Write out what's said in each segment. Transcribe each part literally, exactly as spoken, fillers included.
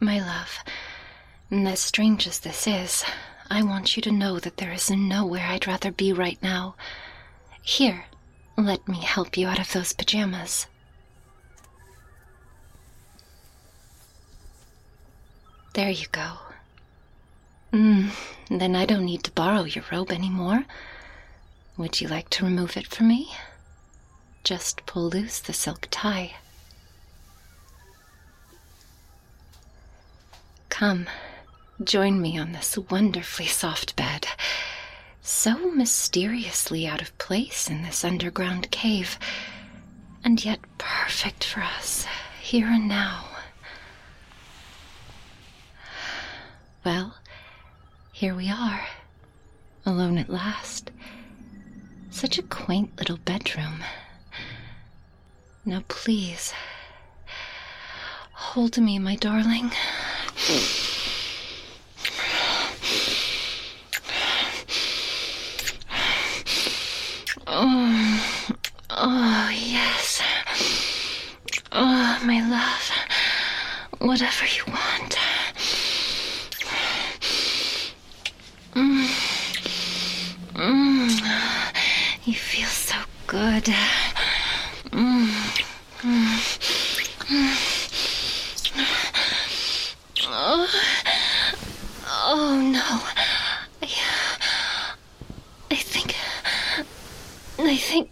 My love, as strange as this is, I want you to know that there is nowhere I'd rather be right now. Here, let me help you out of those pajamas. There you go. Mm, then I don't need to borrow your robe anymore. Would you like to remove it for me? Just pull loose the silk tie. Come, join me on this wonderfully soft bed. So mysteriously out of place in this underground cave, and yet perfect for us, here and now. Well, here we are, alone at last. Such a quaint little bedroom. Now please, hold me, my darling. Oh, oh, yes. Oh, my love, whatever you want. Mm. Mm. You feel so good. Mm. Mm. Mm. Oh. Oh, no. I, I think... I think...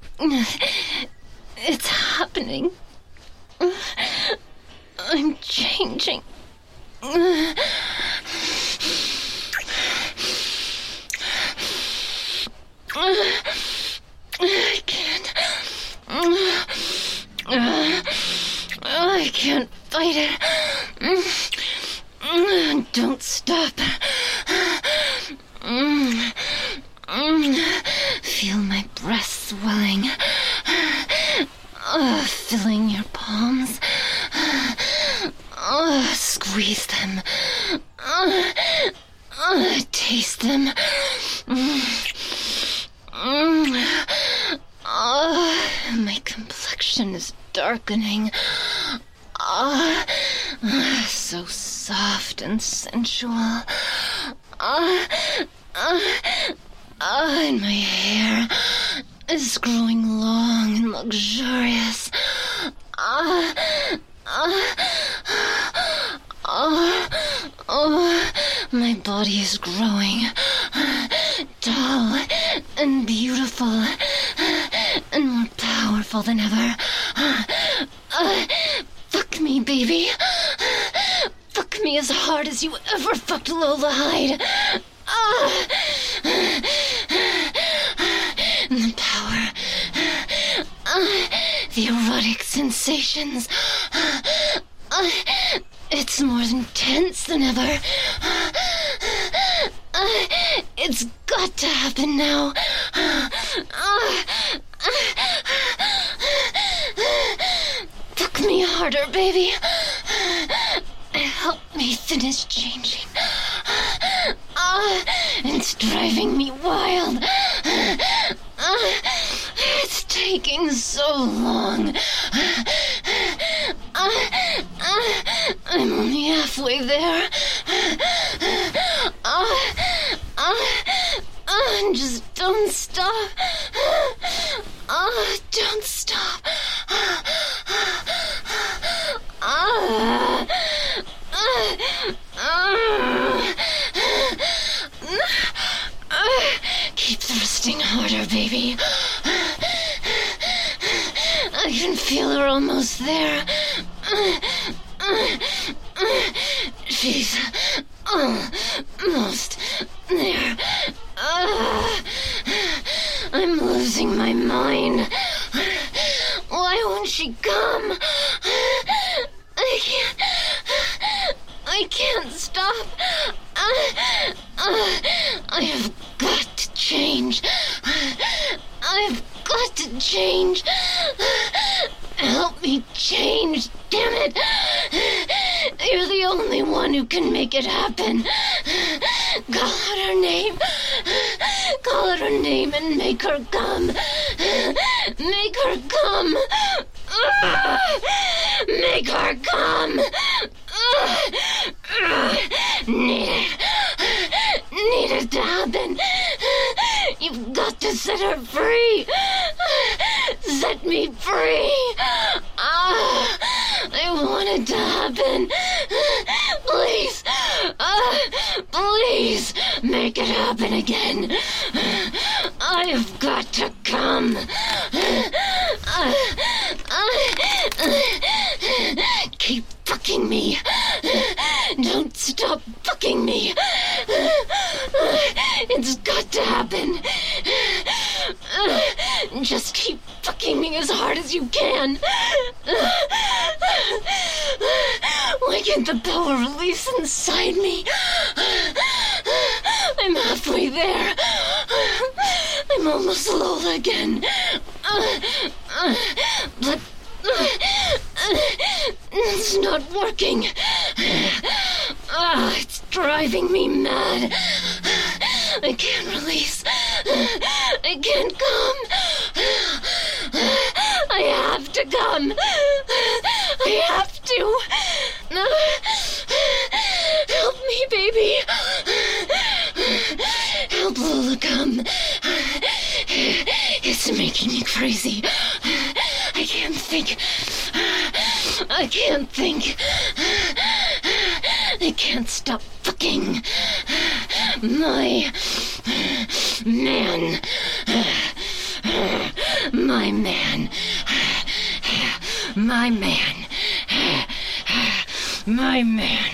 It's happening. I'm changing. I can't. I can't fight it. Don't stop. Feel my breast swelling, filling your palms. Squeeze them. Taste them. Oh, my complexion is darkening. Ah, oh, so soft and sensual. Ah, ah, ah, and my hair is growing long and luxurious. Ah, ah, oh, oh, my body is growing tall and beautiful and more powerful than ever. Uh, fuck me, baby. Fuck me as hard as you ever fucked Lola Hyde. Uh, the power, uh, the erotic sensations. Uh, it's more intense than ever. Uh, it's got to happen now. Uh, uh, Fuck me harder, baby. Help me finish changing. Uh, it's driving me wild. Uh, it's taking so long. Uh, uh, I'm only halfway there. Uh, uh, uh, just don't stop. Uh, don't stop. Uh, uh, uh, uh, keep thrusting harder, baby. I can feel her almost there. She's almost there. I'm losing my mind. Why won't she come? I can't... I can't stop. Uh, uh, I have got to change. I've got to change. Help me change, damn it. You're the only one who can make it happen. Call out her name. Call out her name and make her come. Make her come. Make her come. free! Set me free! Ah, I want it to happen. Please, uh, please, make it happen again. I've got to come. Uh, uh, keep fucking me. Don't stop fucking me. It's got to happen. Just keep fucking me as hard as you can. Why can't the power release inside me? I'm halfway there. I'm almost Lola again. But it's not working. Ah, it's driving me mad. I can't release. I can't come. I have to come. I have to. Help me, baby. Help Lola come. It's making me crazy. I can't think. I can't think. I can't stop fucking my man. My man. My man. My man.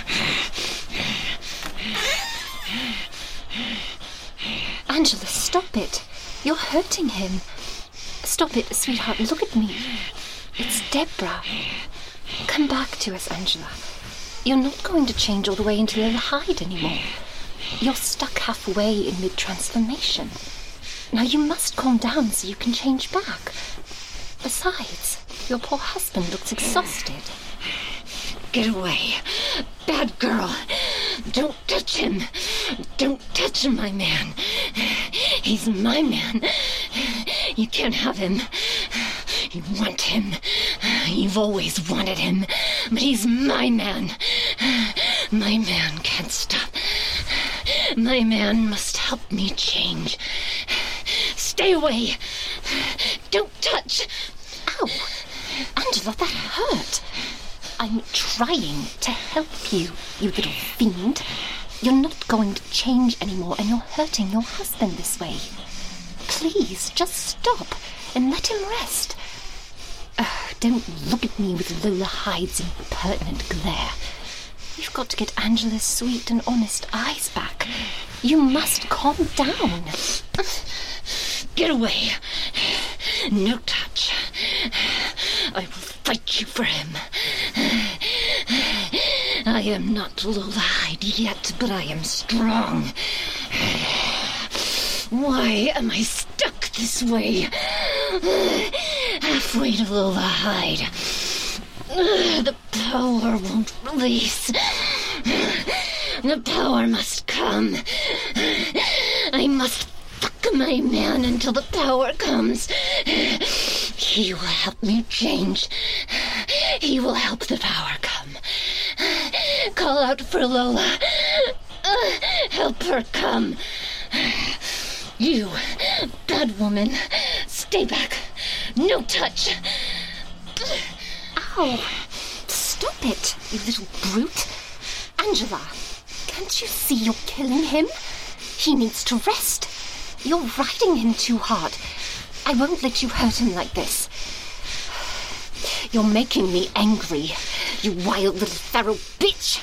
Angela, stop it. You're hurting him. Stop it, sweetheart. Look at me. It's Deborah. Come back to us, Angela. You're not going to change all the way into Little Hyde anymore. You're stuck halfway in mid-transformation. Now you must calm down so you can change back. Besides, your poor husband looks exhausted. Get away. Bad girl. Don't touch him. Don't touch my man. He's my man. You can't have him. You want him. You've always wanted him. But he's my man. My man can't stop. My man must help me change. Stay away. Don't touch. Ow! Angela, that hurt. I'm trying to help you, you little fiend. You're not going to change anymore, and you're hurting your husband this way. Please, just stop and let him rest. Uh, don't look at me with Lola Hyde's impertinent glare. You've got to get Angela's sweet and honest eyes back. You must calm down. Get away. No touch. I will fight you for him. I am not Lola Hyde yet, but I am strong. Why am I stuck this way? Halfway to Lola Hyde. The power won't release. The power must come. I must fuck my man until the power comes. He will help me change. He will help the power come. Call out for Lola. Uh, help her come. You, bad woman, stay back. No touch. Ow! Stop it, you little brute. Angela, can't you see you're killing him? He needs to rest. You're riding him too hard. I won't let you hurt him like this. You're making me angry, you wild little feral bitch.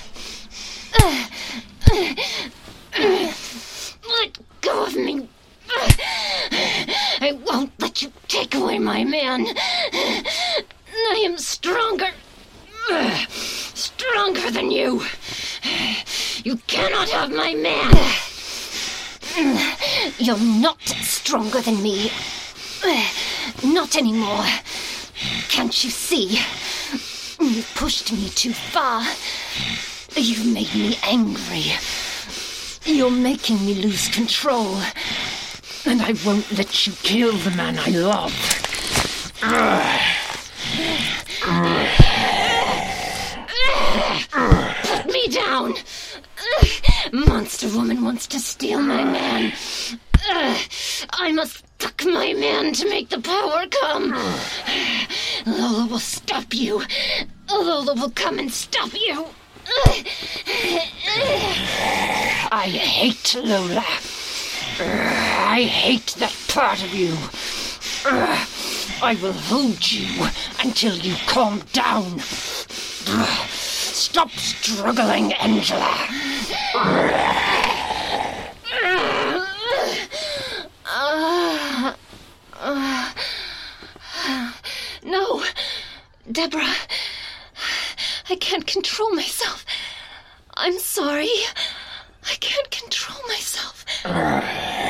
Let go of me. I won't let you take away my man. I am stronger. Stronger than you. You cannot have my man. You're not stronger than me. Not anymore. Can't you see? You've pushed me too far. You've made me angry. You're making me lose control. And I won't let you kill the man I love. Put me down. Monster woman wants to steal my man. Uh, I must fuck my man to make the power come. Lola will stop you. Lola will come and stop you. I hate Lola. I hate that part of you. I will hold you until you calm down. Stop struggling, Angela. Uh, uh, no, Deborah. I can't control myself. I'm sorry. I can't control myself. Uh,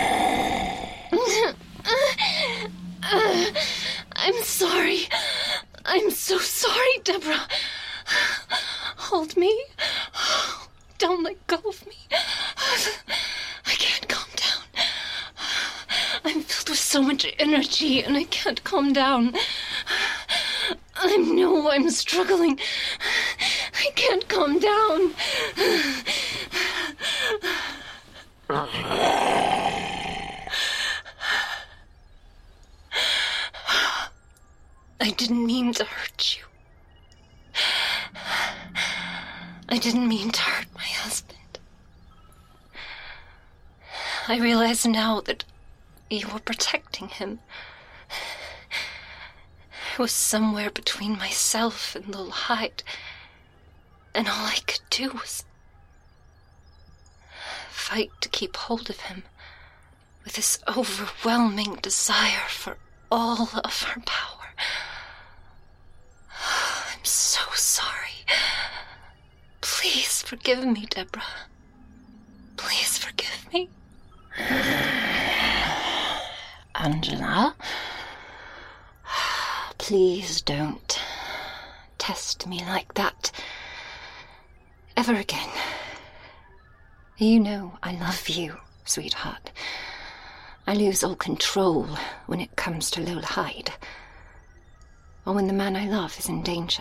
I'm sorry. I'm so sorry, Deborah. Hold me. Don't let go of me. I can't calm down. I'm filled with so much energy and I can't calm down. I know I'm struggling. I can't calm down. I didn't mean to hurt you. I didn't mean to hurt my husband. I realize now that you were protecting him. I was somewhere between myself and Lola Hyde, and all I could do was fight to keep hold of him with this overwhelming desire for all of her power. I'm so sorry. Please forgive me, Deborah. Please forgive me. Angela, please don't test me like that ever again. You know I love you, sweetheart. I lose all control when it comes to Lola Hyde, or when the man I love is in danger.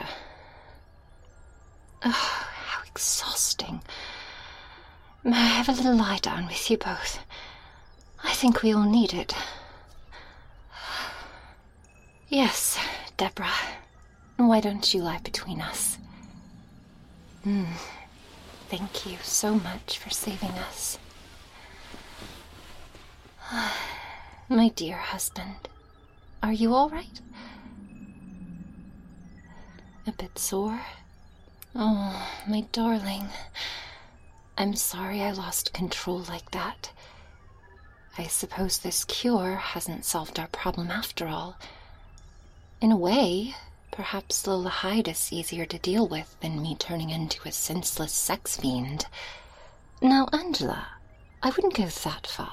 Oh, how exhausting. May I have a little lie down with you both? I think we all need it. Yes, Deborah. Why don't you lie between us? Mm. Thank you so much for saving us. My dear husband, are you all right? A bit sore? Oh, my darling. I'm sorry I lost control like that. I suppose this cure hasn't solved our problem after all. In a way, perhaps Lola Hyde is easier to deal with than me turning into a senseless sex fiend. Now, Angela, I wouldn't go that far.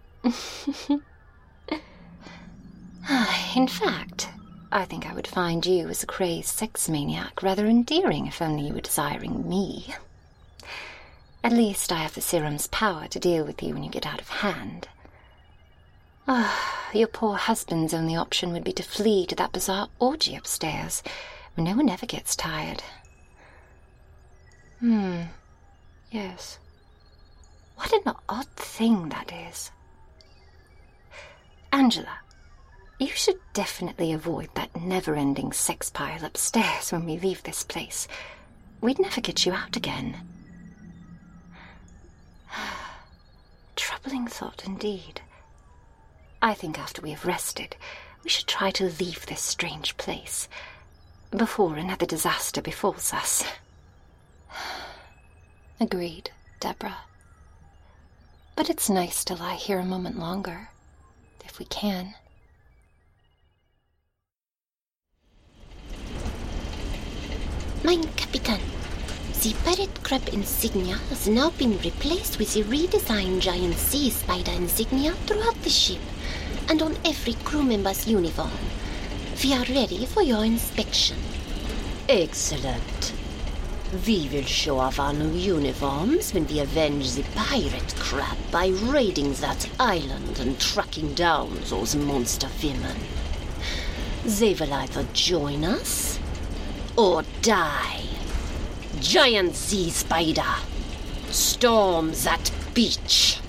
In fact, I think I would find you as a crazed sex maniac rather endearing if only you were desiring me. At least I have the serum's power to deal with you when you get out of hand. Ah, your poor husband's only option would be to flee to that bizarre orgy upstairs, where no one ever gets tired. Hmm, yes. What an odd thing that is. Angela, you should definitely avoid that never-ending sex pile upstairs when we leave this place. We'd never get you out again. Troubling thought indeed. I think after we have rested, we should try to leave this strange place before another disaster befalls us. Agreed, Deborah. But it's nice to lie here a moment longer, if we can. Mein Kapitän, the pirate crab insignia has now been replaced with the redesigned giant sea spider insignia throughout the ship and on every crew member's uniform. We are ready for your inspection. Excellent. We will show off our new uniforms when we avenge the pirate crab by raiding that island and tracking down those monster women. They will either join us or die. Giant sea spider, storm that beach.